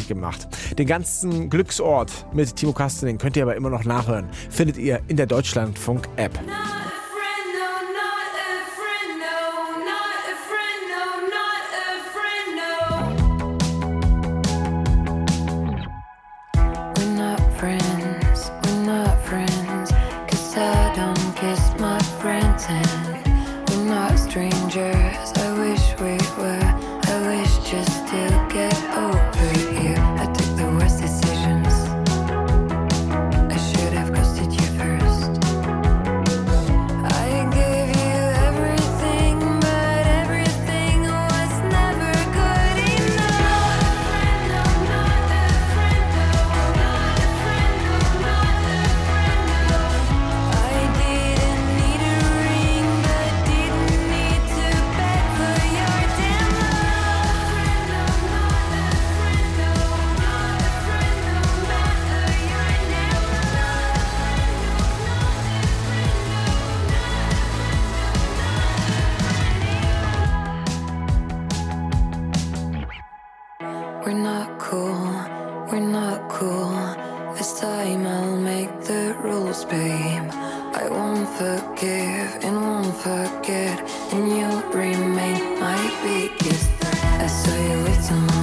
gemacht. Den ganzen Glücksort mit Timo Kastening könnt ihr aber immer noch nachhören. Findet ihr in der Deutschlandfunk-App. Strangers, I wish we were. I wish just to get over you. I took the worst decisions. I should have ghosted you first. I gave you everything, but everything was never good enough. No, not a friend, no, not a friend, no, not a friend, no. I didn't need a ring, but didn't need to beg for your damn love. No, not a friend, no, not a friend, no matter your name. We're not cool, we're not cool. This time I'll make the rules, babe. I won't forgive and won't forget, and you'll remain my biggest threat. I saw you with someone